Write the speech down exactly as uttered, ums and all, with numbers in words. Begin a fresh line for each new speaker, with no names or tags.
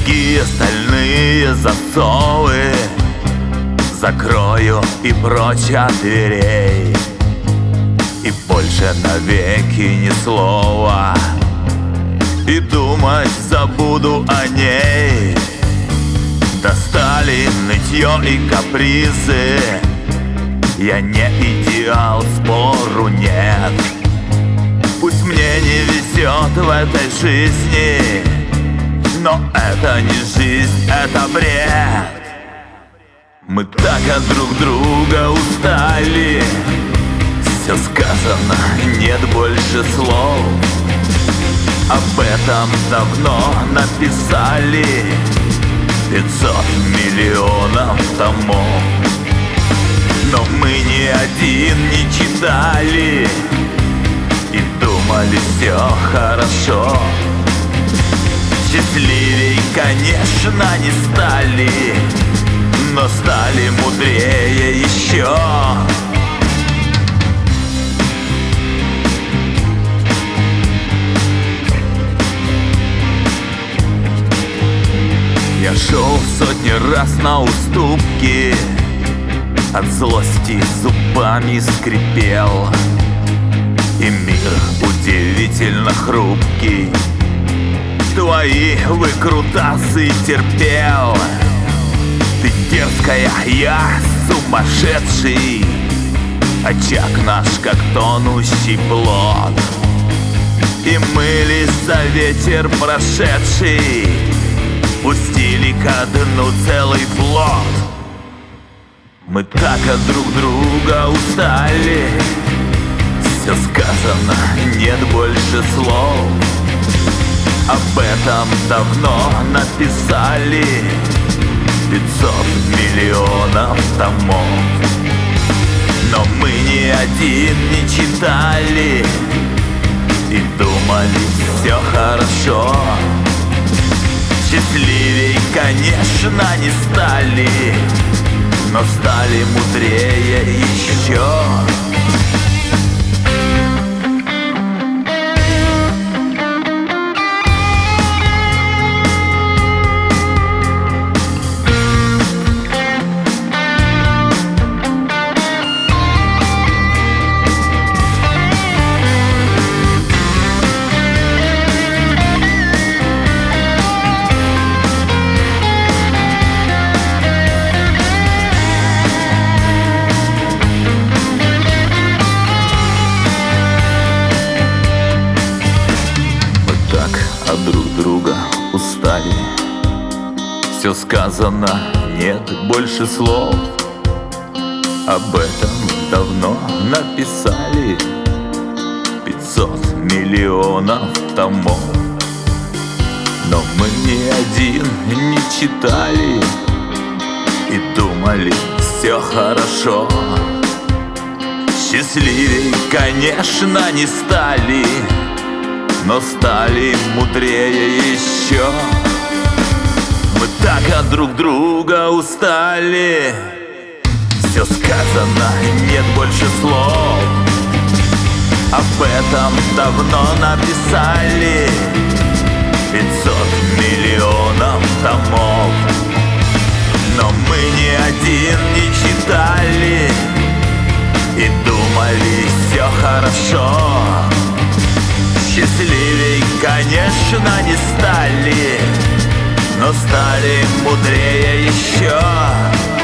Другие стальные засовы закрою и прочь от дверей, и больше навеки ни слова, и думать забуду о ней. Достали нытье и капризы, я не идеал, спору нет. Пусть мне не везет в этой жизни, но это не жизнь, это бред. Мы так от друг друга устали, все сказано, нет больше слов. Об этом давно написали пятьсот миллионов томов. Но мы ни один не читали и думали, все хорошо. Счастливей, конечно, не стали, но стали мудрее еще. Я шел сотни раз на уступки, от злости зубами скрипел, и мир удивительно хрупкий твои выкрутасы терпел. Ты дерзкая, я сумасшедший, очаг наш, как тонущий плод, и мы лишь за ветер прошедший пустили ко дну целый флот. Мы так от друг друга устали, все сказано, нет больше слов. Об этом давно написали пятьсот миллионов томов. Но мы ни один не читали и думали, все хорошо. Счастливей, конечно, не стали, но стали мудрее еще. Друг друга устали, все сказано, нет больше слов. Об этом давно написали пятьсот миллионов томов. Но мы ни один не читали и думали, все хорошо. Счастливей, конечно, не стали, но стали мудрее еще. Мы так от друг друга устали, все сказано, нет больше слов. Об этом давно написали пятьсот миллионов томов. Но мы ни один не читали и думали, все хорошо. Счастливей, конечно, не стали, но стали мудрее еще.